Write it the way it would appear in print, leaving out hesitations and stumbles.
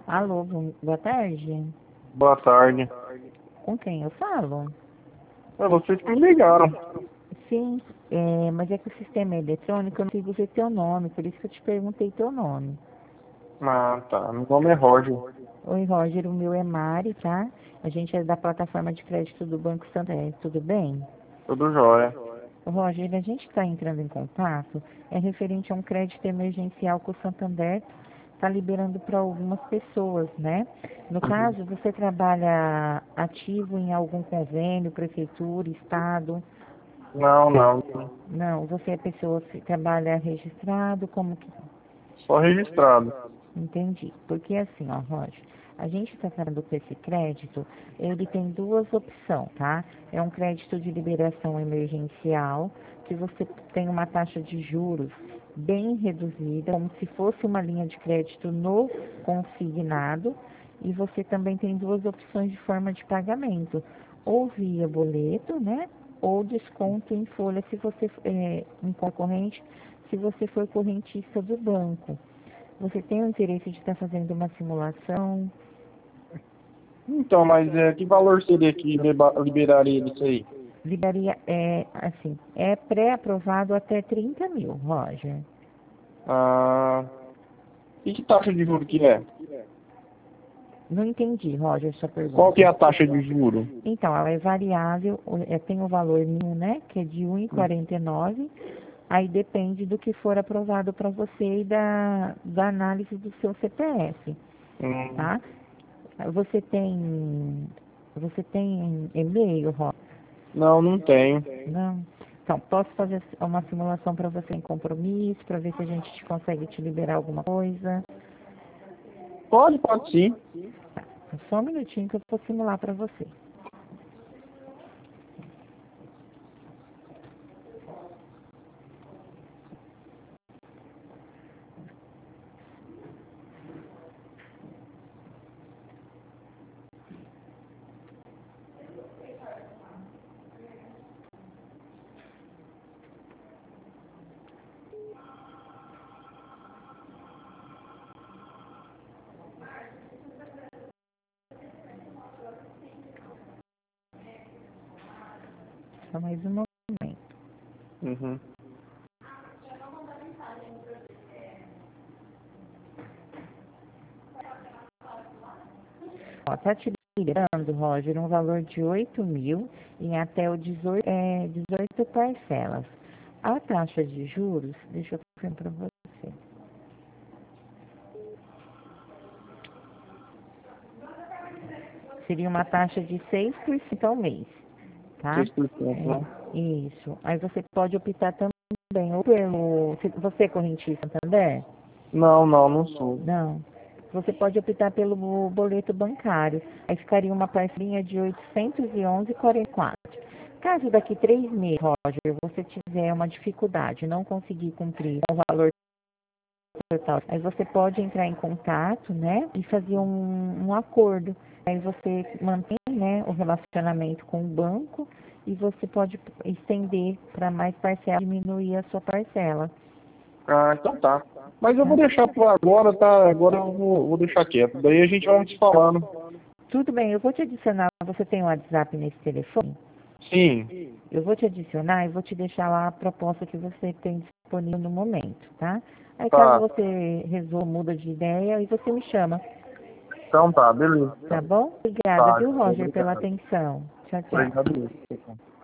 Alô, boa tarde. Boa tarde. Com quem eu falo? É vocês que me ligaram. Sim, mas é que o sistema é eletrônico, eu não consigo ver teu nome, por isso que eu te perguntei teu nome. Ah, tá. Meu nome é Roger. Oi, Roger, o meu é Mari, tá? A gente é da plataforma de crédito do Banco Santander, tudo bem? Tudo jóia. Roger, a gente está entrando em contato, é referente a um crédito emergencial que o Santander está liberando para algumas pessoas, né? No caso, você trabalha ativo em algum convênio, prefeitura, estado? Não, não. Não, você é pessoa que trabalha registrado, como que... Só registrado. Entendi. Porque assim, ó, Roger, a gente está trabalhando com esse crédito, ele tem duas opções, tá? É um crédito de liberação emergencial, que você tem uma taxa de juros bem reduzida, como se fosse uma linha de crédito no consignado, e você também tem duas opções de forma de pagamento, ou via boleto, né? Ou desconto em folha, se você em concorrente, se você for correntista do banco. Você tem o interesse de estar fazendo uma simulação? Então, mas que valor seria que liberaria disso aí? Liberaria, assim, é pré-aprovado até 30 mil, Roger. Ah, e que taxa de juros que é? Não entendi, Roger, sua Qual que é pergunta. a taxa de juros? Então, ela é variável, tem o valor mínimo, né, que é de 1,49, aí depende do que for aprovado para você e da análise do seu CPF, Hum, tá? Você tem e-mail, Roger? não, não tenho. Não. Então, posso fazer uma simulação para você em compromisso, para ver se a gente consegue te liberar alguma coisa. Pode sim. Só um minutinho que eu vou simular para você. Só mais um momento. Uhum. Ó, tá te liberando, Roger, um valor de 8 mil em até o 18 parcelas. A taxa de juros, deixa eu ver para você. Seria uma taxa de 6% ao mês, tá? 6%, né? Isso. Aí você pode optar também, ou pelo... Você é correntista Santander? Não, não sou. Não. Você pode optar pelo boleto bancário. Aí ficaria uma parcelinha de 811,44. Caso daqui 3 meses, Roger, você tiver uma dificuldade, não conseguir cumprir o valor total, aí você pode entrar em contato, né, e fazer um acordo. Aí você mantém, né, o relacionamento com o banco e você pode estender para mais parcelas, diminuir a sua parcela. Ah, então tá. Mas eu vou Tá? deixar por agora, tá? Agora eu vou deixar quieto. Daí a gente vai se falando. Tudo bem, eu vou te adicionar. Você tem um WhatsApp nesse telefone? Sim. Eu vou te adicionar e vou te deixar lá a proposta que você tem disponível no momento, tá? Aí caso Tá. você resolva, muda de ideia, aí você me chama, Então tá, beleza. tá bom? Obrigada, Tá, viu, Roger, pela obrigado. atenção. Tchau, tchau. Obrigado.